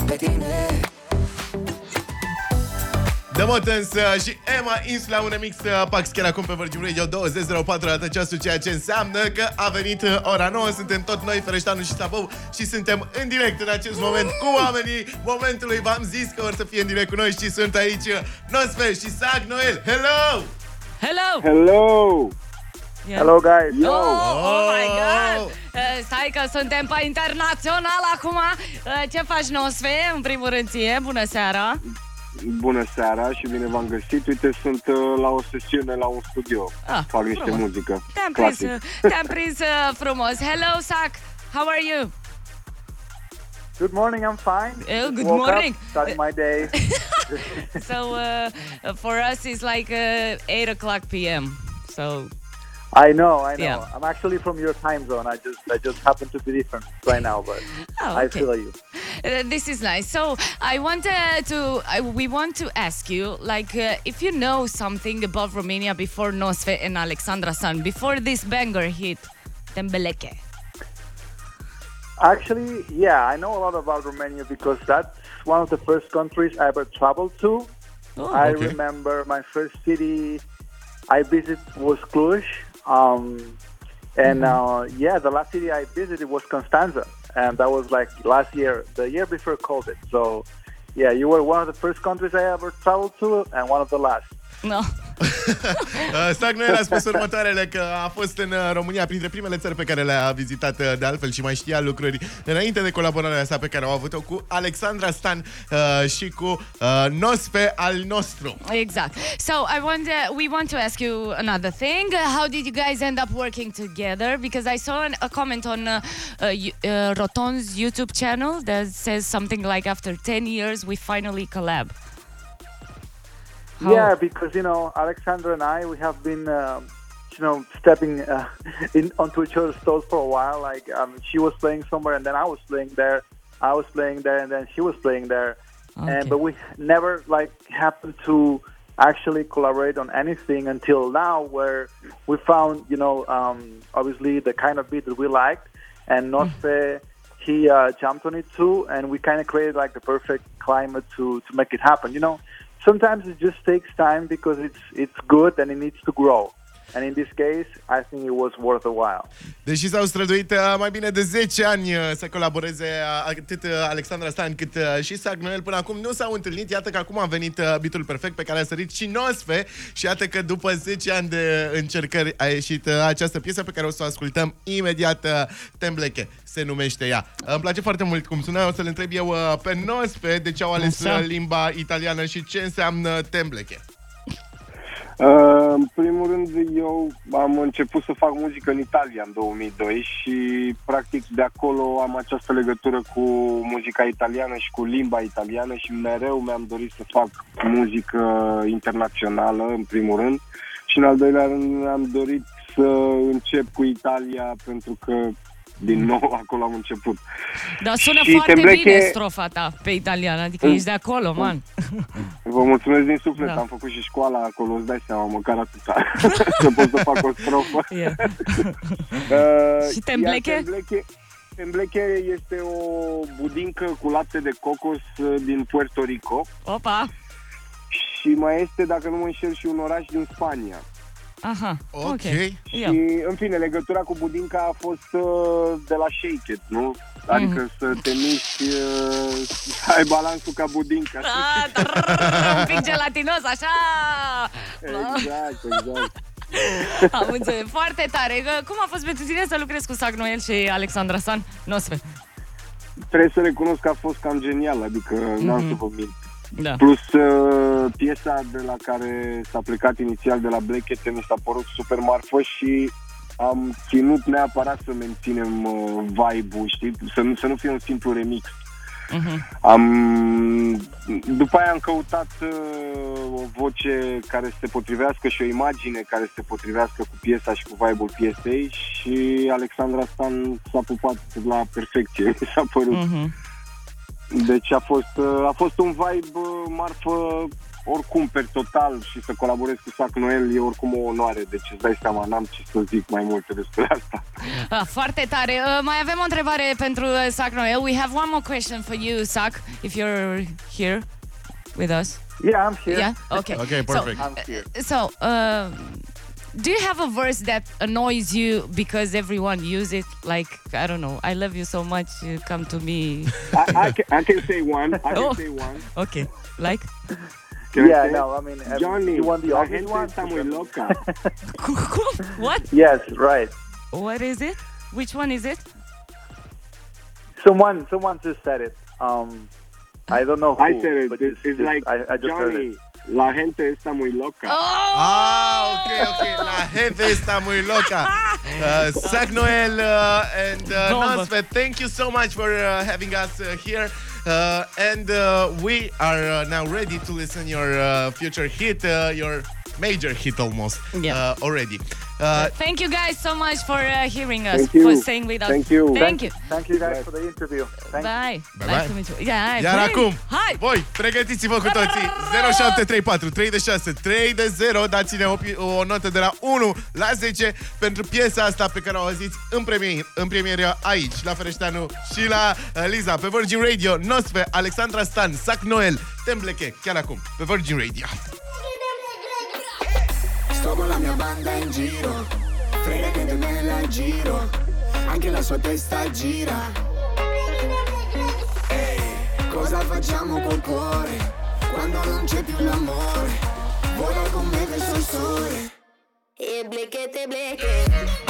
pe tine. The Motens și Emma Insula, un remix Pax chiar acum pe Virgin Radio. 20.04 arată ceasul, ceea ce înseamnă că a venit ora 9. Suntem tot noi, Fereștanu și Slabou, și suntem în direct în acest moment cu oamenii momentului. V-am zis că vor să fie în direct cu noi și sunt aici Nosfe și Sag Noel. Hello! Hello! Hello! Yeah. Hello, guys! Yo! Oh my God! Stai că suntem pe internațional acum. Ce faci, Nosfe? În primul rând ție, bună seara! Bună seara și bine v-am găsit. Uite, sunt la o sesiune la un studio. Fac niște frumos. muzică. Te-am prins frumos. Hello, Sac. How are you? Good morning, I'm fine. Good Woke morning. Up, started my day. So for us it's like 8 o'clock p.m. So I know. Yeah. I'm actually from your time zone. I just happen to be different right now, but okay. I feel you. This is nice. So we want to ask you, like, if you know something about Romania before Nosfe and Alexandra San, before this banger hit, Tembeleke. Actually, yeah, I know a lot about Romania because that's one of the first countries I ever traveled to. I remember my first city I visited was Cluj. The last city I visited was Constanța, and that was like last year, the year before COVID. So, yeah, you were one of the first countries I ever traveled to, and one of the last. No. Sag Noel a spus următoarele, că a fost în România printre primele țări pe care le-a vizitat de altfel și mai știa lucruri înainte de colaborarea sa pe care au avut-o cu Alexandra Stan și cu Nosfe al nostru. Exact. So we want to ask you another thing. How did you guys end up working together? Because I saw a comment on Roton's YouTube channel that says something like, after 10 years we finally collab. Yeah, because, Alexandra and I, we have been, stepping onto each other's toes for a while. Like, she was playing somewhere, and then I was playing there. I was playing there, and then she was playing there. Okay. But we never, happened to actually collaborate on anything until now, where we found, obviously the kind of beat that we liked. And Nosfe, he jumped on it too, and we kind of created, the perfect climate to make it happen, Sometimes it just takes time because it's good and it needs to grow. And in this case, I think it was worth a while. Deși s-au străduit mai bine de 10 ani să colaboreze atât Alexandra Stan cât și Sag Noel, până acum nu s-au întâlnit. Iată că acum a venit beatul perfect pe care a sărit și Nosfe și iată că după 10 ani de încercări a ieșit această piesă pe care o să o ascultăm imediat. Tembeleke se numește ea. Îmi place foarte mult cum sună. O să le întreb eu pe Nosfe de ce au ales limba italiană și ce înseamnă Tembeleke. În primul rând, eu am început să fac muzică în Italia în 2002 și practic de acolo am această legătură cu muzica italiană și cu limba italiană și mereu mi-am dorit să fac muzică internațională, în primul rând, și în al doilea rând am dorit să încep cu Italia pentru că din nou acolo am început. Dar sună și foarte Tembeleke... bine strofa ta pe italiană, adică ești de acolo, man. Vă mulțumesc din suflet, am făcut și școala acolo, îți dai seama, măcar atâta, să pot să fac o strofă. Yeah. Și Tembeleke? Tembeleke este o budincă cu lapte de cocos din Puerto Rico. Opa! Și mai este, dacă nu mă înșel, și un oraș din Spania. Aha, ok. Și, în fine, legătura cu budinca a fost de la Shake It, nu? Adică să te miști, să ai balansul ca budinca. Un pic gelatinos, așa! Exact. Am înțeles, foarte tare. Cum a fost pentru tine să lucrezi cu Sag Noel și Alexandra San? Nosfe? Trebuie să recunosc că a fost cam genial, adică n-am să vă mint. Da. Plus piesa de la care s-a plecat inițial de la Blechete mi s-a părut super marfă și am ținut neapărat să menținem vibe-ul, știi? Să nu fie un simplu remix. După aia am căutat o voce care să se potrivească și o imagine care să se potrivească cu piesa și cu vibe-ul piesei și Alexandra Stan s-a pupat la perfecție, mi s-a părut. Deci a fost un vibe marfă oricum per total și să colaborez cu Sac Noel e oricum o onoare, deci îți dai seama, n-am ce să zic mai multe despre asta. Foarte tare. Mai avem o întrebare pentru Sac Noel. We have one more question for you, Sac, if you're here with us. Yeah, I'm here. Yeah? Okay. Okay, perfect. I'm here. So, do you have a verse that annoys you because everyone use it? Like, I don't know, I love you so much, come to me. I can say one. Oh. Say one. Okay, like? Can I Yeah, say? no, I mean, Johnny, you want the la obvious gente one? está muy loca. What? Yes, right. What is it? Which one is it? Someone just said it. I don't know who. I said it. But It's like, I just heard Johnny, it. la gente está muy loca. Oh! Okay. La gente está muy loca. Sac Noel and Nosfe, thank you so much for having us here. And we are now ready to listen your future hit, your major hit almost already. Thank you guys so much for hearing us, Thank you. for staying with us. Thank you. Thank you. Thank you guys for the interview. Thank you. Bye. Bye-bye. Nice to meet you. Yeah, Iar acum, hai! voi, pregătiți-vă cu toții. 0734 3 de 6 3 de 0. Dați-ne o notă de la 1 la 10 pentru piesa asta pe care o auziți în premieră aici, la Fereșteanu și la Liza, pe Virgin Radio. Nosfe, Alexandra Stan, Sac Noel, Tembleche, chiar acum, pe Virgin Radio. Sto con la mia banda in giro, fregate di me la giro, anche la sua testa gira. Ehi, cosa facciamo col cuore, quando non c'è più l'amore, vola con me verso il sole. E bleche te bleche.